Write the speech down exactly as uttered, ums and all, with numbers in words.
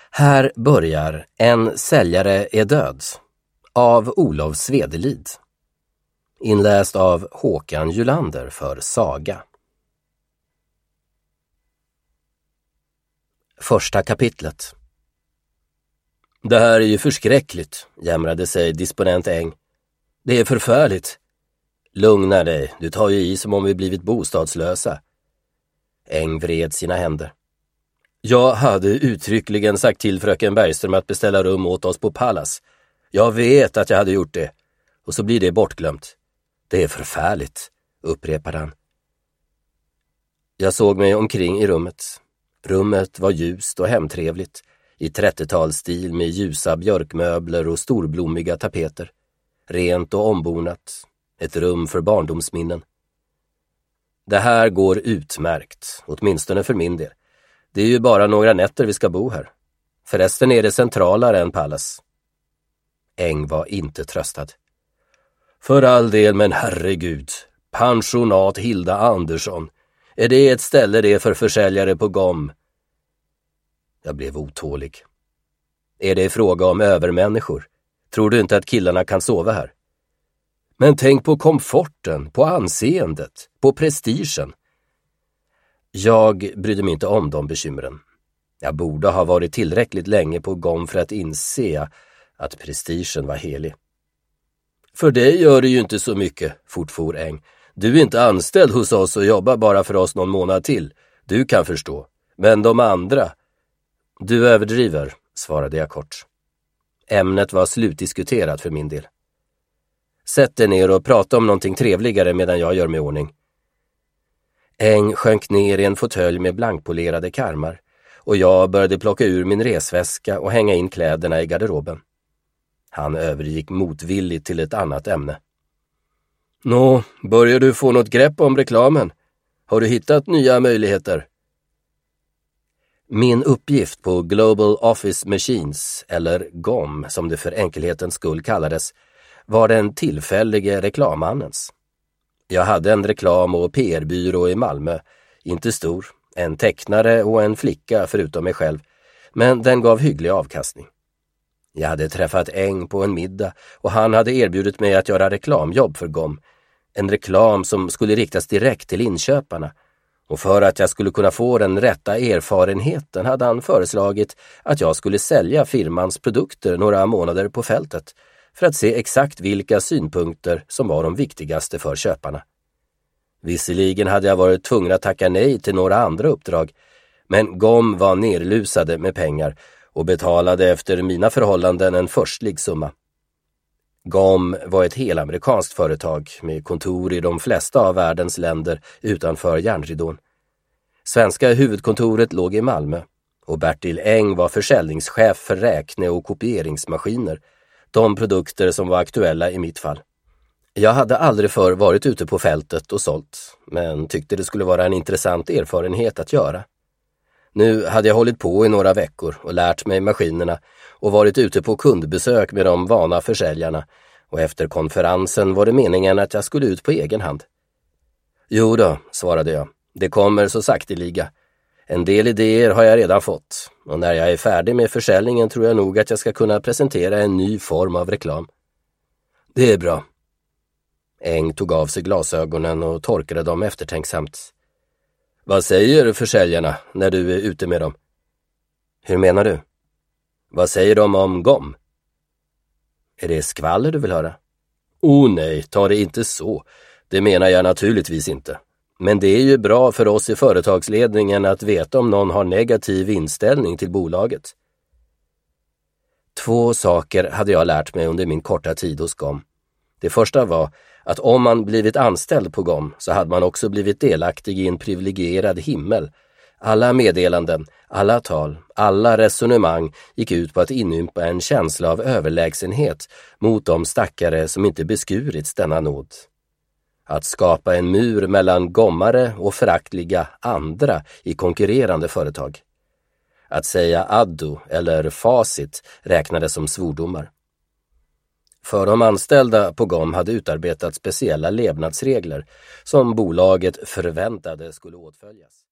Här börjar En säljare är död av Olof Svedelid. Inläst av Håkan Julander för Saga. Första kapitlet. Det här är ju förskräckligt, jämrade sig disponent Eng. Det är förfärligt. Lugna dig, du tar ju i som om vi blivit bostadslösa. Eng vred sina händer. Jag hade uttryckligen sagt till fröken Bergström att beställa rum åt oss på Pallas. Jag vet att jag hade gjort det. Och så blir det bortglömt. Det är förfärligt, upprepade han. Jag såg mig omkring i rummet. Rummet var ljust och hemtrevligt, i trettiotalsstil med ljusa björkmöbler och storblommiga tapeter. Rent och ombonat. Ett rum för barndomsminnen. Det här går utmärkt, åtminstone för min del. Det är ju bara några nätter vi ska bo här. Förresten är det centralare än Pallas. Eng var inte tröstad. För all del, men herregud. Pensionat Hilda Andersson. Är det ett ställe det för försäljare på Gom? Jag blev otålig. Är det fråga om övermänniskor? Tror du inte att killarna kan sova här? Men tänk på komforten, på anseendet, på prestigen. Jag brydde mig inte om de bekymren. Jag borde ha varit tillräckligt länge på Gom för att inse att prestigen var helig. För dig gör det ju inte så mycket, fortfor Eng. Du är inte anställd hos oss och jobbar bara för oss någon månad till. Du kan förstå. Men de andra... Du överdriver, svarade jag kort. Ämnet var slutdiskuterat för min del. Sätt dig ner och prata om någonting trevligare medan jag gör mig ordning. Eng sjönk ner i en fåtölj med blankpolerade karmar och jag började plocka ur min resväska och hänga in kläderna i garderoben. Han övergick motvilligt till ett annat ämne. Nå, börjar du få något grepp om reklamen? Har du hittat nya möjligheter? Min uppgift på Global Office Machines, eller Gom som det för enkelhetens skull kallades, var den tillfällige reklammannens. Jag hade en reklam- och P R-byrå i Malmö, inte stor, en tecknare och en flicka förutom mig själv, men den gav hygglig avkastning. Jag hade träffat Eng på en middag och han hade erbjudit mig att göra reklamjobb för Gom, en reklam som skulle riktas direkt till inköparna. Och för att jag skulle kunna få den rätta erfarenheten hade han föreslagit att jag skulle sälja firmans produkter några månader på fältet för att se exakt vilka synpunkter som var de viktigaste för köparna. Visserligen hade jag varit tvungen att tacka nej till några andra uppdrag, men Gom var nerlusade med pengar och betalade efter mina förhållanden en förstlig summa. Gom var ett helamerikanskt företag med kontor i de flesta av världens länder utanför järnridån. Svenska huvudkontoret låg i Malmö och Bertil Eng var försäljningschef för räkne- och kopieringsmaskiner, de produkter som var aktuella i mitt fall. Jag hade aldrig förr varit ute på fältet och sålt, men tyckte det skulle vara en intressant erfarenhet att göra. Nu hade jag hållit på i några veckor och lärt mig maskinerna och varit ute på kundbesök med de vana försäljarna, och efter konferensen var det meningen att jag skulle ut på egen hand. Jo då, svarade jag, det kommer så sakteliga. En del idéer har jag redan fått, och när jag är färdig med försäljningen tror jag nog att jag ska kunna presentera en ny form av reklam. Det är bra. Eng tog av sig glasögonen och torkade dem eftertänksamt. Vad säger försäljarna när du är ute med dem? Hur menar du? Vad säger de om Gom? Är det skvaller du vill höra? Oh nej, ta det inte så. Det menar jag naturligtvis inte. Men det är ju bra för oss i företagsledningen att veta om någon har negativ inställning till bolaget. Två saker hade jag lärt mig under min korta tid hos Gom. Det första var att om man blivit anställd på Gom så hade man också blivit delaktig i en privilegierad himmel. Alla meddelanden, alla tal, alla resonemang gick ut på att inympa en känsla av överlägsenhet mot de stackare som inte beskurits denna nåd. Att skapa en mur mellan gommare och föraktliga andra i konkurrerande företag. Att säga addo eller facit räknades som svordomar. För de anställda på Gom hade utarbetat speciella levnadsregler som bolaget förväntade skulle åtföljas.